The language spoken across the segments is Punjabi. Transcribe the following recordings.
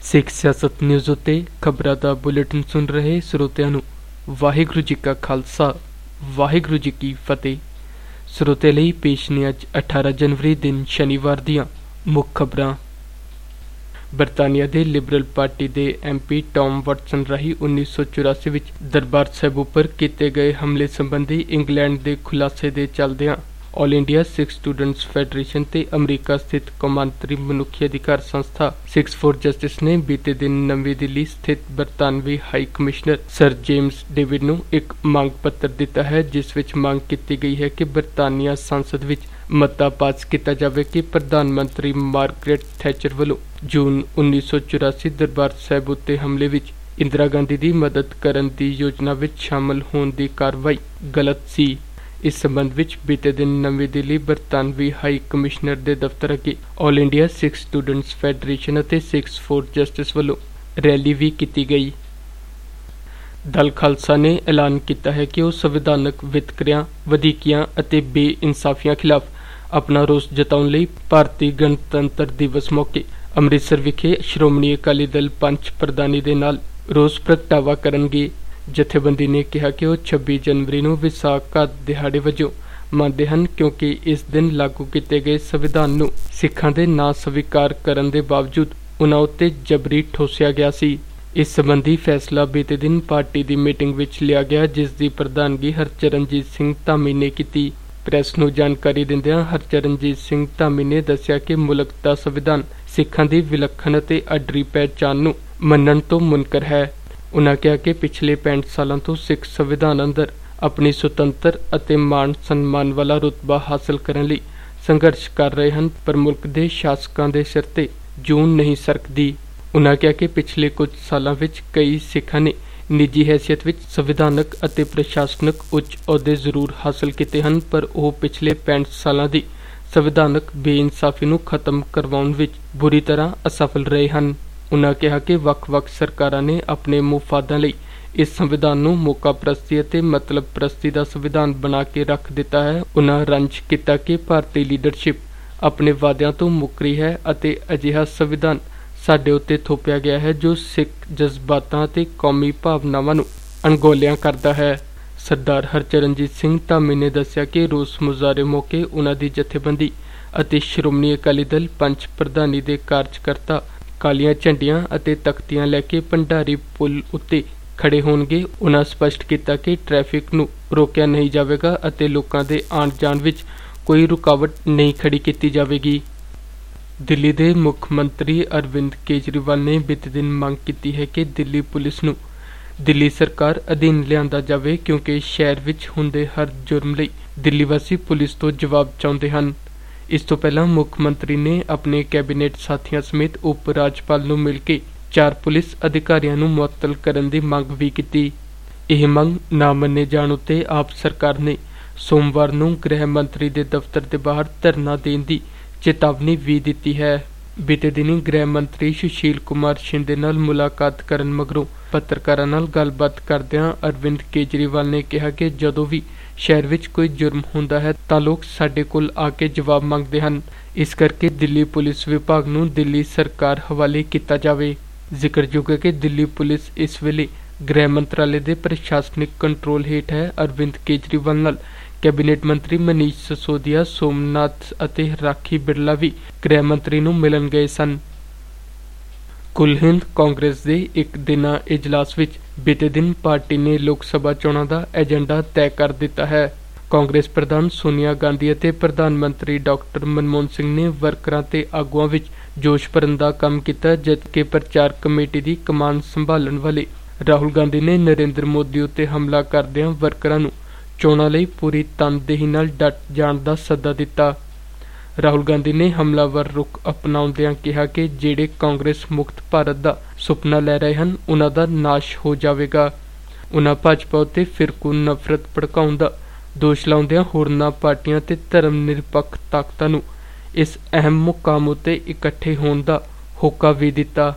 ਸਿੱਖ ਸਿਆਸਤ ਨਿਊਜ਼ ਉੱਤੇ ਖਬਰਾਂ ਦਾ ਬੁਲੇਟਿਨ ਸੁਣ ਰਹੇ ਸਰੋਤਿਆਂ ਨੂੰ ਵਾਹਿਗੁਰੂ ਜੀ ਕਾ ਖਾਲਸਾ ਵਾਹਿਗੁਰੂ ਜੀ ਕੀ ਫਤਿਹ। ਸਰੋਤੇ ਲਈ ਪੇਸ਼ ਨੇ ਅੱਜ 18 ਜਨਵਰੀ ਦਿਨ ਸ਼ਨੀਵਾਰ ਦੀਆਂ ਮੁੱਖ ਖਬਰਾਂ। ਬਰਤਾਨੀਆ ਦੇ ਲਿਬਰਲ ਪਾਰਟੀ ਦੇ MP ਟੌਮ ਵਾਟਸਨ ਰਾਹੀਂ 1984 ਵਿੱਚ ਦਰਬਾਰ ਸਾਹਿਬ ਉੱਪਰ ਕੀਤੇ ਗਏ ਹਮਲੇ ਸੰਬੰਧੀ ਇੰਗਲੈਂਡ ਦੇ ਖੁਲਾਸੇ ਦੇ ਚੱਲਦਿਆਂ all India Sikh students federation ਤੇ ਅਮਰੀਕਾ ਸਥਿਤ ਕੌਮਾਂਤਰੀ ਮਨੁੱਖੀ ਅਧਿਕਾਰ ਸੰਸਥਾ ਸਿੱਖਸ ਫॉर ਜਸਟਿਸ ਨੇ ਬੀਤੇ ਦਿਨ ਨਵੀਂ ਦਿੱਲੀ ਸਥਿਤ ਬਰਤਾਨਵੀ high commissioner sir James David ਨੂੰ ਇੱਕ ਮੰਗ ਪੱਤਰ ਦਿੱਤਾ ਹੈ, ਜਿਸ ਵਿੱਚ ਮੰਗ ਕੀਤੀ ਗਈ ਹੈ ਕਿ ਬਰਤਾਨੀਆ ਸੰਸਦ ਵਿੱਚ ਮਤਾ ਪਾਸ ਕੀਤਾ ਜਾਵੇ ਕਿ ਪ੍ਰਧਾਨ ਮੰਤਰੀ ਮਾਰਗਰੇਟ ਥੈਚਰ ਵੱਲੋਂ ਜੂਨ 1984 ਦਰਬਾਰ ਸਾਹਿਬ ਉੱਤੇ ਹਮਲੇ ਵਿੱਚ ਇੰਦਰਾ ਗਾਂਧੀ ਦੀ ਮਦਦ ਕਰਨ ਦੀ ਯੋਜਨਾ ਵਿੱਚ ਸ਼ਾਮਲ ਹੋਣ ਦੀ ਕਾਰਵਾਈ ਗਲਤ ਸੀ। ਇਸ ਸੰਬੰਧ ਵਿੱਚ ਬੀਤੇ ਦਿਨ ਨਵੀਂ ਦਿੱਲੀ ਬਰਤਾਨਵੀ ਹਾਈ ਕਮਿਸ਼ਨਰ ਦੇ ਦਫ਼ਤਰ ਅੱਗੇ all India Sikh students federation ਅਤੇ ਸਿੱਖਸ ਫॉर ਜਸਟਿਸ ਵੱਲੋਂ ਰੈਲੀ ਵੀ ਕੀਤੀ ਗਈ। ਦਲ ਖਾਲਸਾ ਨੇ ਐਲਾਨ ਕੀਤਾ ਹੈ ਕਿ ਉਹ ਸੰਵਿਧਾਨਕ ਵਿਤਕਰਿਆਂ, ਵਧੀਕੀਆਂ ਅਤੇ ਬੇਇਨਸਾਫੀਆਂ ਖਿਲਾਫ ਆਪਣਾ ਰੋਸ ਜਤਾਉਣ ਲਈ ਭਾਰਤੀ ਗਣਤੰਤਰ ਦਿਵਸ ਮੌਕੇ ਅੰਮ੍ਰਿਤਸਰ ਵਿਖੇ ਸ਼੍ਰੋਮਣੀ ਅਕਾਲੀ ਦਲ ਪੰਚ ਪ੍ਰਧਾਨੀ ਦੇ ਨਾਲ ਰੋਸ ਪ੍ਰਗਟਾਵਾ ਕਰਨਗੇ। ਜਥੇਬੰਦੀ ਨੇ ਕਿਹਾ ਕਿ ਉਹ 26 ਜਨਵਰੀ ਨੂੰ ਵਿਸਾਖੀ ਦਿਹਾੜੇ ਵਜੋਂ ਮੰਨਦੇ ਹਨ, ਕਿਉਂਕਿ ਇਸ ਦਿਨ ਲਾਗੂ ਕੀਤੇ ਗਏ ਸੰਵਿਧਾਨ ਨੂੰ ਸਿੱਖਾਂ ਦੇ ਨਾ ਸਵੀਕਾਰ ਕਰਨ ਦੇ ਬਾਵਜੂਦ ਉਨ੍ਹਾਂ ਉੱਤੇ ਜਬਰੀ ਠੋਸਿਆ ਗਿਆ ਸੀ। ਇਸ ਸੰਬੰਧੀ ਫੈਸਲਾ ਬੀਤੇ ਦਿਨ ਪਾਰਟੀ ਦੀ ਮੀਟਿੰਗ ਵਿੱਚ ਲਿਆ ਗਿਆ, ਜਿਸ ਦੀ ਪ੍ਰਧਾਨਗੀ ਹਰਚਰਨਜੀਤ ਸਿੰਘ ਧਾਮੀ ਨੇ ਕੀਤੀ। ਪ੍ਰੈਸ ਨੂੰ ਜਾਣਕਾਰੀ ਦਿੰਦਿਆਂ ਹਰਚਰਨਜੀਤ ਸਿੰਘ ਧਾਮੀ ਨੇ ਦੱਸਿਆ ਕਿ ਮੁਲਕ ਦਾ ਸੰਵਿਧਾਨ ਸਿੱਖਾਂ ਦੀ ਵਿਲੱਖਣ ਅਤੇ ਅੱਡਰੀ ਪਹਿਚਾਣ ਨੂੰ ਮੰਨਣ ਤੋਂ ਮੁਨਕਰ ਹੈ। ਉਨ੍ਹਾਂ ਕਿਹਾ ਕਿ ਪਿਛਲੇ 65 ਸਾਲਾਂ ਤੋਂ ਸਿੱਖ ਸੰਵਿਧਾਨ ਅੰਦਰ ਆਪਣੀ ਸੁਤੰਤਰ ਅਤੇ ਮਾਣ ਸਨਮਾਨ ਵਾਲਾ ਰੁਤਬਾ ਹਾਸਲ ਕਰਨ ਲਈ ਸੰਘਰਸ਼ ਕਰ ਰਹੇ ਹਨ, ਪਰ ਮੁਲਕ ਦੇ ਸ਼ਾਸਕਾਂ ਦੇ ਸਿਰ ਤੇ ਜੂਨ ਨਹੀਂ ਸਰਕਦੀ। ਉਨ੍ਹਾਂ ਕਿਹਾ ਕਿ ਪਿਛਲੇ ਕੁਝ ਸਾਲਾਂ ਵਿੱਚ ਕਈ ਸਿੱਖਾਂ ਨੇ ਨਿੱਜੀ ਹੈਸੀਅਤ ਵਿੱਚ ਸੰਵਿਧਾਨਕ ਅਤੇ ਪ੍ਰਸ਼ਾਸਨਿਕ ਉੱਚ ਅਹੁਦੇ ਜ਼ਰੂਰ ਹਾਸਲ ਕੀਤੇ ਹਨ, ਪਰ ਉਹ ਪਿਛਲੇ 65 ਸਾਲਾਂ ਦੀ ਸੰਵਿਧਾਨਕ ਬੇਇਨਸਾਫੀ ਨੂੰ ਖਤਮ ਕਰਵਾਉਣ ਵਿੱਚ ਬੁਰੀ ਤਰ੍ਹਾਂ ਅਸਫਲ ਰਹੇ ਹਨ। ਉਨ੍ਹਾਂ ਕਿਹਾ ਕਿ ਵੱਖ-ਵੱਖ ਸਰਕਾਰਾਂ ਨੇ ਆਪਣੇ ਮੁਫਾਦਾਂ ਲਈ ਇਸ ਸੰਵਿਧਾਨ ਨੂੰ ਮੌਕਾ ਪ੍ਰਸਤੀ ਅਤੇ ਮਤਲਬ ਪ੍ਰਸਤੀ ਦਾ ਸੰਵਿਧਾਨ ਬਣਾ ਕੇ ਰੱਖ ਦਿੱਤਾ ਹੈ। ਉਨ੍ਹਾਂ ਰੰਜ ਕੀਤਾ ਕਿ ਭਾਰਤੀ ਲੀਡਰਸ਼ਿਪ ਆਪਣੇ ਵਾਅਦਿਆਂ ਤੋਂ ਮੁੱਕਰੀ ਹੈ ਅਤੇ ਅਜਿਹਾ ਸੰਵਿਧਾਨ ਸਾਡੇ ਉੱਤੇ ਥੋਪਿਆ ਗਿਆ ਹੈ ਜੋ ਸਿੱਖ ਜਜ਼ਬਾਤਾਂ ਅਤੇ ਕੌਮੀ ਭਾਵਨਾਵਾਂ ਨੂੰ ਅਣਗੌਲਿਆਂ ਕਰਦਾ ਹੈ। ਸਰਦਾਰ ਹਰਚਰਨਜੀਤ ਸਿੰਘ ਧਾਮੀ ਨੇ ਦੱਸਿਆ ਕਿ ਰੋਸ ਮੁਜ਼ਾਹਰੇ ਮੌਕੇ ਉਨ੍ਹਾਂ ਦੀ ਜਥੇਬੰਦੀ ਅਤੇ ਸ਼੍ਰੋਮਣੀ ਅਕਾਲੀ ਦਲ ਪੰਚ ਪ੍ਰਧਾਨੀ ਦੇ ਕਾਰਜਕਰਤਾ ਕਾਲੀਆਂ ਝੰਡੀਆਂ ਅਤੇ ਤਖਤੀਆਂ ਲੈ ਕੇ ਭੰਡਾਰੀ ਪੁਲ ਉੱਤੇ ਖੜੇ ਹੋਣਗੇ। ਉਨ੍ਹਾਂ ਸਪਸ਼ਟ ਕੀਤਾ ਕਿ ਟ੍ਰੈਫਿਕ ਨੂੰ ਰੋਕਿਆ ਨਹੀਂ ਜਾਵੇਗਾ ਅਤੇ ਲੋਕਾਂ ਦੇ ਆਉਣ ਜਾਣ ਵਿੱਚ ਕੋਈ ਰੁਕਾਵਟ ਨਹੀਂ ਖੜੀ ਕੀਤੀ ਜਾਵੇਗੀ। ਦਿੱਲੀ ਦੇ ਮੁੱਖ ਮੰਤਰੀ ਅਰਵਿੰਦ ਕੇਜਰੀਵਾਲ ਨੇ ਬੀਤੇ ਦਿਨ ਮੰਗ ਕੀਤੀ ਹੈ ਕਿ ਦਿੱਲੀ ਪੁਲਿਸ ਨੂੰ ਦਿੱਲੀ ਸਰਕਾਰ ਅਧੀਨ ਲਿਆਂਦਾ ਜਾਵੇ, ਕਿਉਂਕਿ ਸ਼ਹਿਰ ਵਿੱਚ ਹੁੰਦੇ ਹਰ ਜੁਰਮ ਲਈ ਦਿੱਲੀ ਵਾਸੀ ਪੁਲਿਸ ਤੋਂ ਜਵਾਬ ਚਾਹੁੰਦੇ ਹਨ। ਇਸ ਤੋਂ ਪਹਿਲਾਂ ਮੁੱਖ ਮੰਤਰੀ ਨੇ ਆਪਣੇ ਕੈਬਨਿਟ ਸਾਥੀਆਂ ਸਮੇਤ ਉਪ ਰਾਜਪਾਲ ਨੂੰ ਮਿਲ ਕੇ 4 ਪੁਲਿਸ ਅਧਿਕਾਰੀਆਂ ਨੂੰ ਮੁਅੱਤਲ ਕਰਨ ਦੀ ਮੰਗ ਵੀ ਕੀਤੀ। ਇਹ ਮੰਗ ਨਾ ਮੰਨੇ ਜਾਣ ਉੱਤੇ ਆਪ ਸਰਕਾਰ ਨੇ ਸੋਮਵਾਰ ਨੂੰ ਗ੍ਰਹਿ ਮੰਤਰੀ ਦੇ ਦਫ਼ਤਰ ਦੇ ਬਾਹਰ ਧਰਨਾ ਦੇਣ ਦੀ ਚੇਤਾਵਨੀ ਵੀ ਦਿੱਤੀ ਹੈ। ਬੀਤੇ ਦਿਨੀ ਗ੍ਰਹਿ ਮੰਤਰੀ ਸੁਸ਼ੀਲ ਕੁਮਾਰ ਸ਼ਿੰਦੇ ਨਾਲ ਮੁਲਾਕਾਤ ਕਰਨ ਮਗਰੋਂ ਪੱਤਰਕਾਰਾਂ ਨਾਲ ਗੱਲਬਾਤ ਕਰਦਿਆਂ ਅਰਵਿੰਦ ਕੇਜਰੀਵਾਲ ਨੇ ਕਿਹਾ ਕਿ ਜਦੋਂ ਵੀ ਸ਼ਹਿਰ ਵਿੱਚ ਕੋਈ ਜੁਰਮ ਹੁੰਦਾ ਹੈ ਤਾਂ ਲੋਕ ਸਾਡੇ ਕੋਲ ਆ ਕੇ ਜਵਾਬ ਮੰਗਦੇ ਹਨ, ਇਸ ਕਰਕੇ ਦਿੱਲੀ ਪੁਲਿਸ ਵਿਭਾਗ ਨੂੰ ਦਿੱਲੀ ਸਰਕਾਰ ਹਵਾਲੇ ਕੀਤਾ ਜਾਵੇ। ਜ਼ਿਕਰਯੋਗ ਹੈ ਕਿ ਦਿੱਲੀ ਪੁਲਿਸ ਇਸ ਵੇਲੇ ਗ੍ਰਹਿ ਮੰਤਰਾਲੇ ਦੇ ਪ੍ਰਸ਼ਾਸਨਿਕ ਕੰਟਰੋਲ ਹੇਠ ਹੈ। ਅਰਵਿੰਦ ਕੇਜਰੀਵਾਲ ਨਾਲ ਕੈਬਨਿਟ ਮੰਤਰੀ ਮਨੀਸ਼ ਸਿਸੋਦੀਆ, ਸੋਮਨਾਥ ਅਤੇ ਰਾਖੀ ਬਿਰਲਾ ਵੀ ਗ੍ਰਹਿ ਮੰਤਰੀ ਨੂੰ ਮਿਲਣ ਗਏ ਸਨ। ਕੁੱਲ ਹਿੰਦ ਕਾਂਗਰਸ ਦੇ ਇੱਕ ਦਿਨਾ ਇਜਲਾਸ ਵਿੱਚ ਬੀਤੇ ਦਿਨ ਪਾਰਟੀ ਨੇ ਲੋਕ ਸਭਾ ਚੋਣਾਂ ਦਾ ਏਜੰਡਾ ਤੈਅ ਕਰ ਦਿੱਤਾ ਹੈ। ਕਾਂਗਰਸ ਪ੍ਰਧਾਨ ਸੋਨੀਆ ਗਾਂਧੀ ਅਤੇ ਪ੍ਰਧਾਨ ਮੰਤਰੀ ਡਾਕਟਰ ਮਨਮੋਹਨ ਸਿੰਘ ਨੇ ਵਰਕਰਾਂ ਤੇ ਆਗੂਆਂ ਵਿੱਚ ਜੋਸ਼ ਭਰਨ ਦਾ ਕੰਮ ਕੀਤਾ, ਜਦਕਿ ਪ੍ਰਚਾਰ ਕਮੇਟੀ ਦੀ ਕਮਾਨ ਸੰਭਾਲਣ ਵਾਲੇ ਰਾਹੁਲ ਗਾਂਧੀ ਨੇ ਨਰਿੰਦਰ ਮੋਦੀ ਉੱਤੇ ਹਮਲਾ ਕਰਦਿਆਂ ਵਰਕਰਾਂ ਨੂੰ ਚੋਣਾਂ ਲਈ ਪੂਰੀ ਤਨਦੇਹੀ ਨਾਲ ਡਟ ਜਾਣ ਦਾ ਸੱਦਾ ਦਿੱਤਾ। ਰਾਹੁਲ ਗਾਂਧੀ ਨੇ ਹਮਲਾਵਰ ਰੁਖ ਅਪਣਾਉਂਦਿਆਂ ਕਿਹਾ ਕਿ ਜਿਹੜੇ ਕਾਂਗਰਸ ਮੁਕਤ ਭਾਰਤ ਦਾ ਸੁਪਨਾ ਲੈ ਰਹੇ ਹਨ, ਉਨ੍ਹਾਂ ਦਾ ਨਾਸ਼ ਹੋ ਜਾਵੇਗਾ। ਉਨ੍ਹਾਂ ਭਾਜਪਾ ਉੱਤੇ ਫਿਰਕੂ ਨਫ਼ਰਤ ਭੜਕਾਉਣ ਦਾ ਦੋਸ਼ ਲਾਉਂਦਿਆਂ ਹੋਰਨਾਂ ਪਾਰਟੀਆਂ ਤੇ ਧਰਮ ਨਿਰਪੱਖ ਤਾਕਤਾਂ ਨੂੰ ਇਸ ਅਹਿਮ ਮੁਕਾਮ ਉੱਤੇ ਇਕੱਠੇ ਹੋਣ ਦਾ ਹੋਕਾ ਵੀ ਦਿੱਤਾ।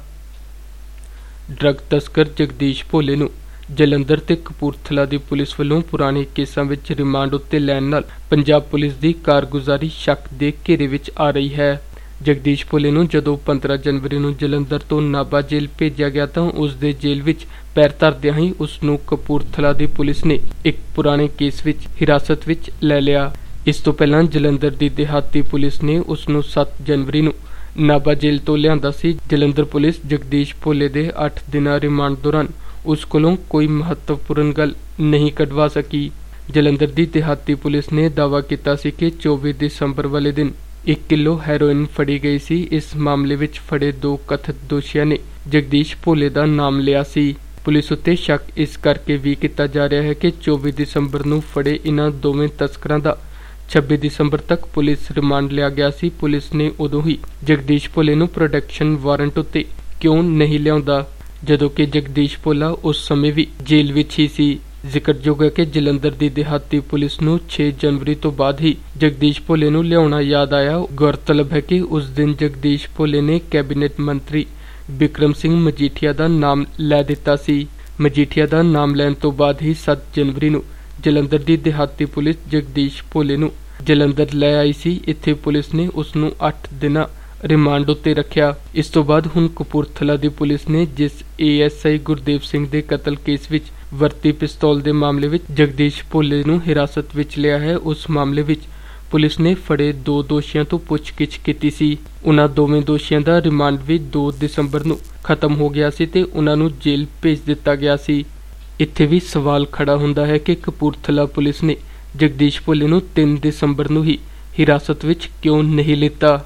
ਡਰੱਗ ਤਸਕਰ ਜਗਦੀਸ਼ ਭੋਲੇ ਨੂੰ ਜਲੰਧਰ ਤੇ ਕਪੂਰਥਲਾ ਦੀ ਪੁਲਿਸ ਵੱਲੋਂ ਪੁਰਾਣੇ ਕੇਸਾਂ ਵਿੱਚ ਰਿਮਾਂਡ ਉੱਤੇ ਲੈਣ ਨਾਲ ਪੰਜਾਬ ਪੁਲਿਸ ਦੀ ਕਾਰਗੁਜ਼ਾਰੀ ਸ਼ੱਕ ਦੇ ਘੇਰੇ ਵਿੱਚ ਆ ਰਹੀ ਹੈ। ਜਗਦੀਸ਼ ਭੋਲੇ ਨੂੰ ਜਦੋਂ 15 ਜਨਵਰੀ ਨੂੰ ਜਲੰਧਰ ਤੋਂ ਨਾਭਾ ਜੇਲ੍ਹ ਭੇਜਿਆ ਗਿਆ ਤਾਂ ਉਸ ਦੇ ਜੇਲ੍ਹ ਵਿੱਚ ਪੈਰ ਧਰਦਿਆਂ ਹੀ ਉਸ ਨੂੰ ਕਪੂਰਥਲਾ ਦੀ ਪੁਲਿਸ ਨੇ ਇੱਕ ਪੁਰਾਣੇ ਕੇਸ ਵਿੱਚ ਹਿਰਾਸਤ ਵਿੱਚ ਲੈ ਲਿਆ। ਇਸ ਤੋਂ ਪਹਿਲਾਂ ਜਲੰਧਰ ਦੀ ਦਿਹਾਤੀ ਪੁਲਿਸ ਨੇ ਉਸ ਨੂੰ 7 ਜਨਵਰੀ ਨੂੰ ਨਾਭਾ ਜੇਲ੍ਹ ਤੋਂ ਲਿਆਂਦਾ ਸੀ। ਜਲੰਧਰ ਪੁਲਿਸ ਜਗਦੀਸ਼ ਭੋਲੇ ਦੇ 8 ਦਿਨਾਂ ਰਿਮਾਂਡ ਦੌਰਾਨ ਉਸ ਕੋਲੋਂ ਕੋਈ ਮਹੱਤਵਪੂਰਨ ਗੱਲ ਨਹੀਂ ਕਢਵਾ ਸਕੀ। ਜਲੰਧਰ ਦੀ ਦਿਹਾਤੀ ਪੁਲਿਸ ਨੇ ਦਾਅਵਾ ਕੀਤਾ ਸੀ ਕਿ 24 ਦਸੰਬਰ ਵਾਲੇ ਦਿਨ 1 ਕਿਲੋ ਹੈਰੋਇਨ ਫੜੀ ਗਈ ਸੀ। ਇਸ ਮਾਮਲੇ ਵਿੱਚ ਫੜੇ 2 ਕਥਿਤ ਦੋਸ਼ੀਆਂ ਨੇ ਜਗਦੀਸ਼ ਭੋਲੇ ਦਾ ਨਾਮ ਲਿਆ ਸੀ। ਪੁਲਿਸ ਉੱਤੇ ਸ਼ੱਕ ਇਸ ਕਰਕੇ ਵੀ ਕੀਤਾ ਜਾ ਰਿਹਾ ਹੈ ਕਿ 24 ਦਸੰਬਰ ਨੂੰ ਫੜੇ ਇਨ੍ਹਾਂ ਦੋਵੇਂ ਤਸਕਰਾਂ ਦਾ 26 ਦਸੰਬਰ ਤੱਕ ਪੁਲਿਸ ਰਿਮਾਂਡ ਲਿਆ ਗਿਆ ਸੀ। ਪੁਲਿਸ ਨੇ ਉਦੋਂ ਹੀ ਜਗਦੀਸ਼ ਭੋਲੇ ਨੂੰ ਪ੍ਰੋਟੈਕਸ਼ਨ ਵਾਰੰਟ ਉੱਤੇ ਕਿਉਂ ਨਹੀਂ ਲਿਆਉਂਦਾ ਜਦੋਂ ਕਿ ਜਗਦੀਸ਼ ਭੋਲਾ ਉਸ ਸਮੇਂ ਵੀ ਜੇਲ੍ਹ ਵਿੱਚ ਹੀ ਸੀ। ਜ਼ਿਕਰਯੋਗ ਹੈ ਕਿ ਜਲੰਧਰ ਦੀ ਦਿਹਾਤੀ ਪੁਲਿਸ ਨੂੰ 6 ਜਨਵਰੀ ਤੋਂ ਬਾਅਦ ਹੀ ਜਗਦੀਸ਼ ਭੋਲੇ ਨੂੰ ਲਿਆਉਣਾ ਯਾਦ ਆਇਆ। ਗੌਰਤਲਬ ਹੈ ਕਿ ਉਸ ਦਿਨ ਜਗਦੀਸ਼ ਭੋਲੇ ਨੇ ਕੈਬਨਿਟ ਮੰਤਰੀ ਬਿਕਰਮ ਸਿੰਘ ਮਜੀਠੀਆ ਦਾ ਨਾਮ ਲੈ ਦਿੱਤਾ ਸੀ। ਮਜੀਠੀਆ ਦਾ ਨਾਮ ਲੈਣ ਤੋਂ ਬਾਅਦ ਹੀ 7 ਜਨਵਰੀ ਨੂੰ ਜਲੰਧਰ ਦੀ ਦਿਹਾਤੀ ਪੁਲਿਸ ਜਗਦੀਸ਼ ਭੋਲੇ ਨੂੰ ਜਲੰਧਰ ਲੈ ਆਈ ਸੀ। ਇੱਥੇ ਪੁਲਿਸ ਨੇ ਉਸ ਨੂੰ 8 ਦਿਨਾਂ ਰਿਮਾਂਡ ਉੱਤੇ ਰੱਖਿਆ। ਇਸ ਤੋਂ ਬਾਅਦ ਹੁਣ ਕਪੂਰਥਲਾ ਦੀ ਪੁਲਿਸ ਨੇ ਜਿਸ ASI ਗੁਰਦੇਵ ਸਿੰਘ ਦੇ ਕਤਲ ਕੇਸ ਵਿੱਚ ਵਰਤੀ ਪਿਸਤੌਲ ਦੇ ਮਾਮਲੇ ਵਿੱਚ ਜਗਦੀਸ਼ ਭੋਲੇ ਨੂੰ ਹਿਰਾਸਤ ਵਿੱਚ ਲਿਆ ਹੈ, ਉਸ ਮਾਮਲੇ ਵਿੱਚ ਪੁਲਿਸ ਨੇ ਫੜੇ 2 ਦੋਸ਼ੀਆਂ ਤੋਂ ਪੁੱਛਗਿੱਛ ਕੀਤੀ ਸੀ। ਉਨ੍ਹਾਂ ਦੋਵੇਂ ਦੋਸ਼ੀਆਂ ਦਾ ਰਿਮਾਂਡ ਵੀ 2 ਦਸੰਬਰ ਨੂੰ ਖਤਮ ਹੋ ਗਿਆ ਸੀ ਤੇ ਉਨ੍ਹਾਂ ਨੂੰ ਜੇਲ੍ਹ ਭੇਜ ਦਿੱਤਾ ਗਿਆ ਸੀ। ਇੱਥੇ ਵੀ ਸਵਾਲ ਖੜਾ ਹੁੰਦਾ ਹੈ ਕਿ ਕਪੂਰਥਲਾ ਪੁਲਿਸ ਨੇ ਜਗਦੀਸ਼ ਭੋਲੇ ਨੂੰ 3 ਦਸੰਬਰ ਨੂੰ ਹੀ ਹਿਰਾਸਤ ਵਿੱਚ ਕਿਉਂ ਨਹੀਂ ਲਿੱਤਾ।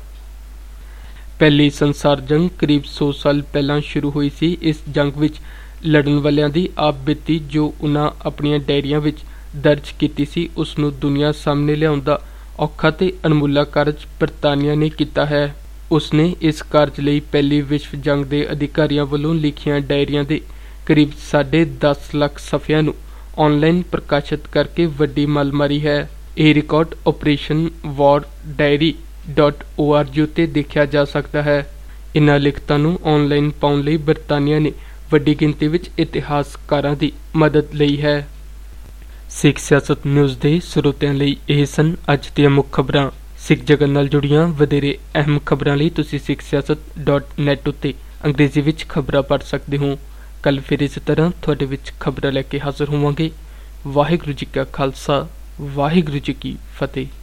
ਪਹਿਲੀ ਸੰਸਾਰ ਜੰਗ ਕਰੀਬ 100 ਸਾਲ ਪਹਿਲਾਂ ਸ਼ੁਰੂ ਹੋਈ ਸੀ। ਇਸ ਜੰਗ ਵਿੱਚ ਲੜਨ ਵਾਲਿਆਂ ਦੀ ਆਪ ਬੀਤੀ ਜੋ ਉਨ੍ਹਾਂ ਆਪਣੀਆਂ ਡਾਇਰੀਆਂ ਵਿੱਚ ਦਰਜ ਕੀਤੀ ਸੀ ਉਸ ਨੂੰ ਦੁਨੀਆ ਸਾਹਮਣੇ ਲਿਆਉਣ ਦਾ ਔਖਾ ਤੇ ਅਣਮੁੱਲਾ ਕਾਰਜ ਬਰਤਾਨੀਆ ਨੇ ਕੀਤਾ ਹੈ। ਉਸ ਨੇ ਇਸ ਕਾਰਜ ਲਈ ਪਹਿਲੀ ਵਿਸ਼ਵ ਜੰਗ ਦੇ ਅਧਿਕਾਰੀਆਂ ਵੱਲੋਂ ਲਿਖੀਆਂ ਡਾਇਰੀਆਂ ਦੇ ਕਰੀਬ 10.5 ਲੱਖ ਸਫ਼ਿਆਂ ਨੂੰ ਆਨਲਾਈਨ ਪ੍ਰਕਾਸ਼ਿਤ ਕਰਕੇ ਵੱਡੀ ਮੱਲ ਮਾਰੀ ਹੈ। ਇਹ record operation war diary .org ਉੱਤੇ ਦੇਖਿਆ ਜਾ ਸਕਦਾ ਹੈ। ਇਨ੍ਹਾਂ ਲਿਖਤਾਂ ਨੂੰ ਆਨਲਾਈਨ ਪਾਉਣ ਲਈ ਬਰਤਾਨੀਆ ਨੇ ਵੱਡੀ ਗਿਣਤੀ ਵਿੱਚ ਇਤਿਹਾਸਕਾਰਾਂ ਦੀ ਮਦਦ ਲਈ ਹੈ। ਸਿੱਖ ਸਿਆਸਤ ਨਿਊਜ਼ ਦੇ ਸਰੋਤਿਆਂ ਲਈ ਇਹ ਸਨ ਅੱਜ ਦੀਆਂ ਮੁੱਖ ਖਬਰਾਂ। ਸਿੱਖ ਜਗਤ ਨਾਲ ਜੁੜੀਆਂ ਵਧੇਰੇ ਅਹਿਮ ਖਬਰਾਂ ਲਈ ਤੁਸੀਂ sikhsiyasat.net ਉੱਤੇ ਅੰਗਰੇਜ਼ੀ ਵਿੱਚ ਖਬਰਾਂ ਪੜ੍ਹ ਸਕਦੇ ਹੋ। ਕੱਲ੍ਹ ਫਿਰ ਇਸੇ ਤਰ੍ਹਾਂ ਤੁਹਾਡੇ ਵਿੱਚ ਖਬਰਾਂ ਲੈ ਕੇ ਹਾਜ਼ਰ ਹੋਵਾਂਗੇ। ਵਾਹਿਗੁਰੂ ਜੀ ਕਾ ਖਾਲਸਾ, ਵਾਹਿਗੁਰੂ ਜੀ ਕੀ ਫਤਿਹ।